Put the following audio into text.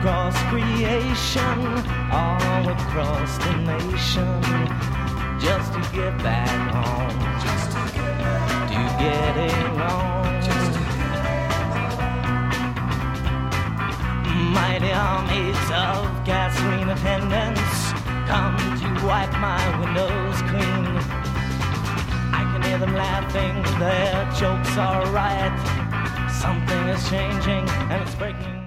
across creation, all across the nation, just to get back home, to getting on. Mighty armies of gasoline attendants come to wipe my windows clean. I can hear them laughing, their jokes are a riot. Something is changing and it's breaking.